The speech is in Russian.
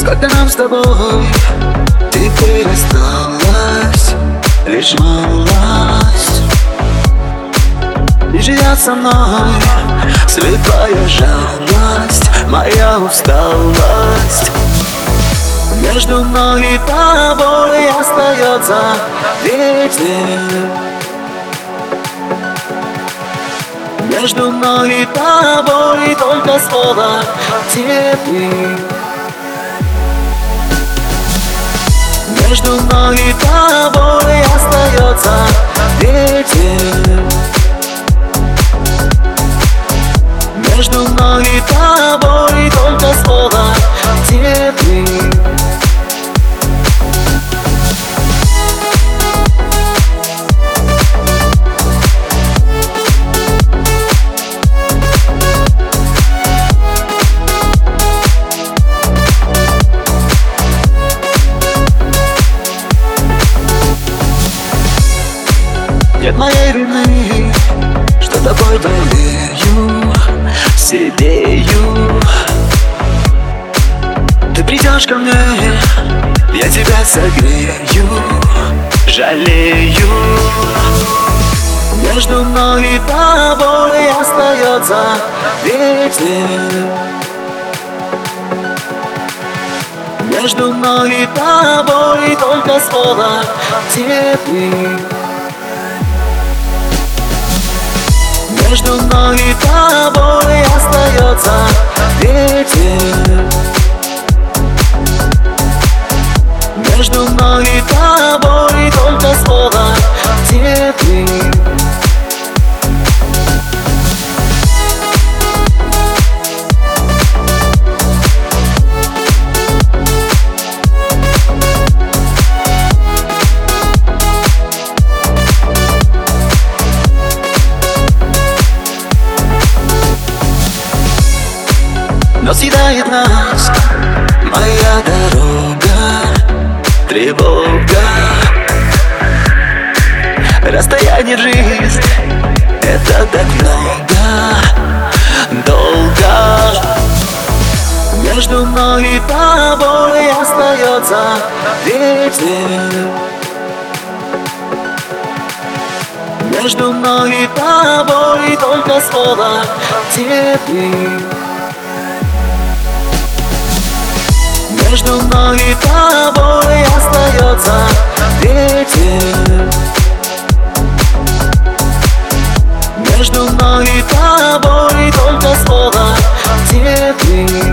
Сколько нам с тобой теперь осталось, лишь малость. Не живет со мной слепая жалость, моя усталость. Между мной и тобой остается ветер. Между мной и тобой только слово теперь. Между мной и тобой остается ветер. Между мной и тобой только слово теперь. Нет моей вины, что тобой болею, сидею. Ты придешь ко мне, я тебя согрею, жалею. Между мной и тобой остается ветер. Между мной и тобой только слово теперь. Между мной и тобой остается ветер. Между мной и тобой только слово теперь. Но съедает нас моя дорога, тревога. Расстояние, жизнь, это так много, долго. Между мной и тобой остается ветер. Между мной и тобой только слово теперь. Между мной и тобой остается ветер. Между мной и тобой только слово теперь.